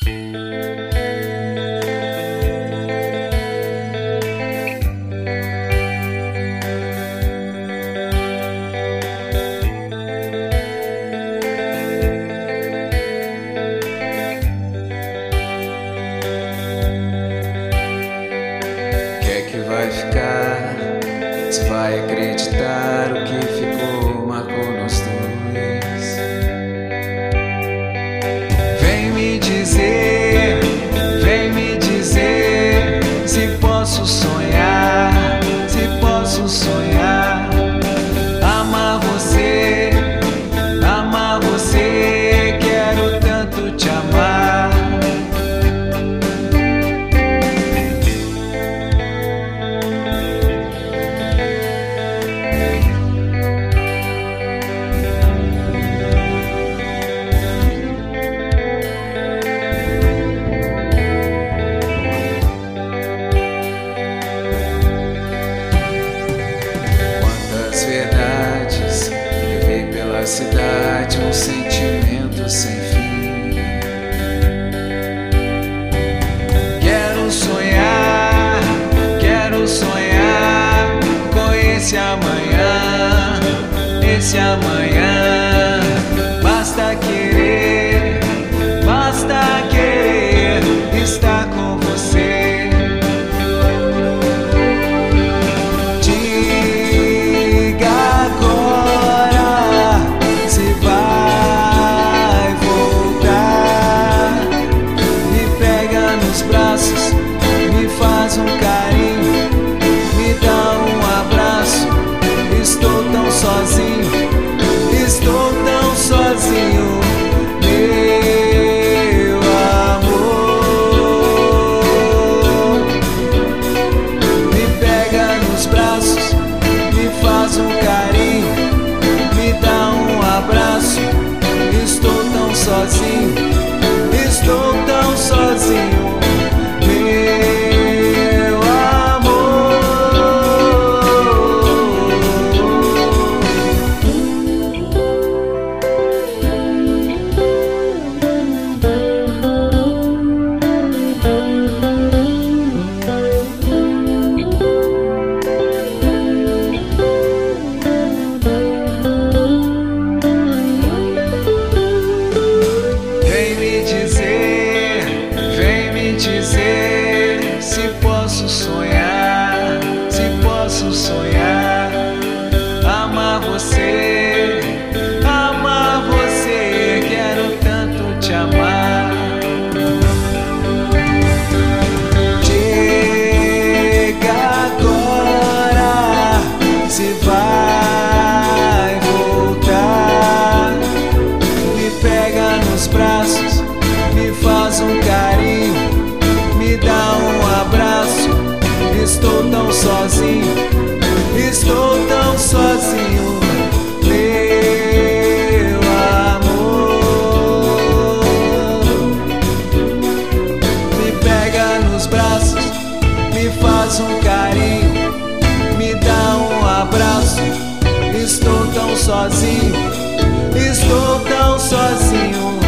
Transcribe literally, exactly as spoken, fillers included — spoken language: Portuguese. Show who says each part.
Speaker 1: Vai ficar, se vai acreditar o que ficou, marcou nós dois. Vem me dizer, vem me dizer se posso sonhar, se posso sonhar. Amar você, amar você, quero tanto te amar. Verdades, levei pela cidade um sentimento sem fim. Quero sonhar, quero sonhar com esse amanhã, esse amanhã. Basta querer, basta querer estar com você. Me faz um carinho, me dá um abraço. Estou tão sozinho, estou tão sozinho, meu amor. Me pega nos braços, me faz um carinho, me dá um abraço. Estou tão sozinho, estou tão sozinho. Dizer se posso sonhar, se posso sonhar. Amar você, amar você, quero tanto te amar. Chega agora, se vai voltar. Me pega nos braços, me faz um carinho, me dá um abraço. Estou tão sozinho, estou tão sozinho, meu amor. Me pega nos braços, me faz um carinho, me dá um abraço. Estou tão sozinho, estou tão sozinho.